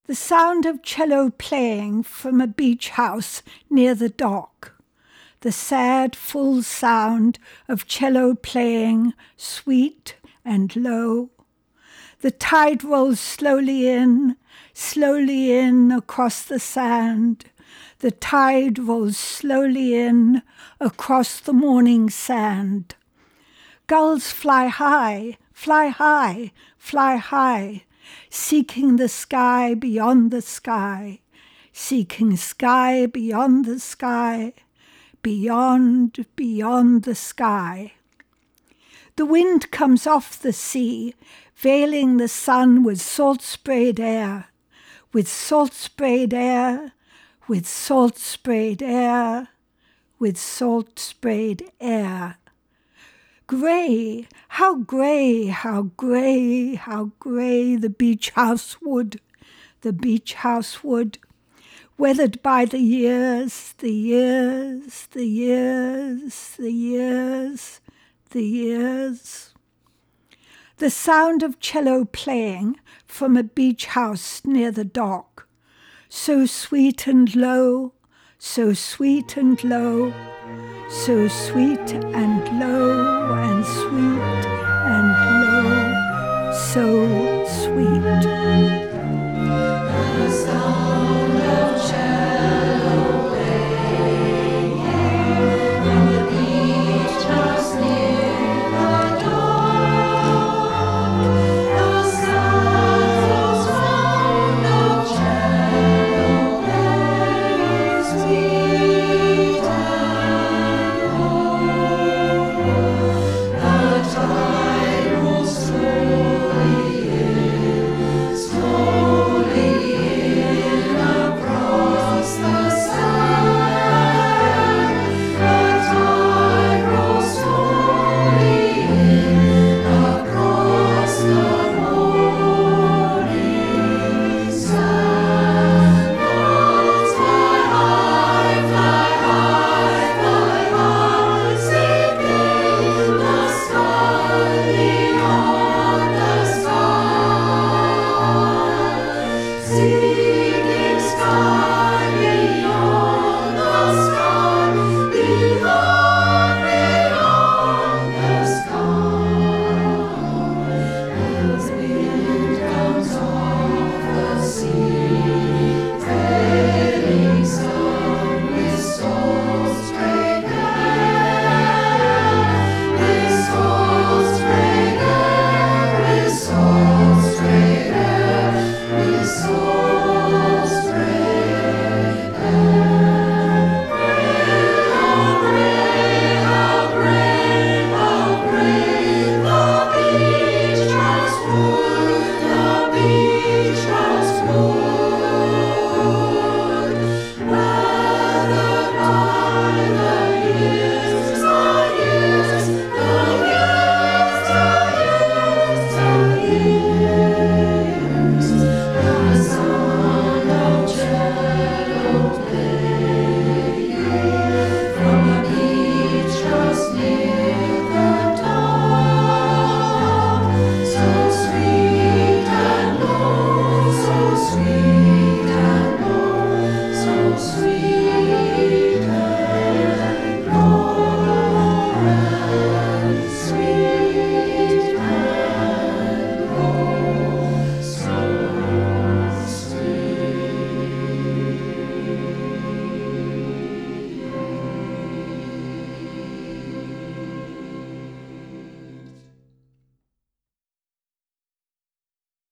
The sound of cello playing from a beach house near the dock. The sad, full sound of cello playing, sweet and low. The tide rolls slowly in across the sand. The tide rolls slowly in across the morning sand. Gulls fly high, fly high, fly high, seeking the sky beyond the sky, seeking sky beyond the sky, beyond the sky. The wind comes off the sea, veiling the sun with salt-sprayed air, with salt-sprayed air, with salt-sprayed air, with salt-sprayed air. Grey, how grey, how grey, how grey the beach house wood, the beach house wood, weathered by the years, the years, the years, the years, the years. The sound of cello playing from a beach house near the dock, so sweet and low, so sweet and low, so sweet and low and sweet and low, so sweet. The sound of cello playing from the beach house near the dock. The sound of cello playing, sweet and low. The tide rolls slowly in, slowly in across the sand. The tide rolls slowly in across the morning sand. Gulls fly high, fly high, fly high, seeking the sky beyond the sky, seeking sky beyond the sky, beyond the sky. As wind comes off the sea, trailing sun with salt-sprayed air, with salt-sprayed air, with salt-sprayed air, with salt-sprayed air. How grey, how grey, how grey, the beach house wood, the beach house wood, weathered by the years, the years, the years, the years, the years. The sound of cello playing from a beach house near the dock, so sweet and low, so sweet.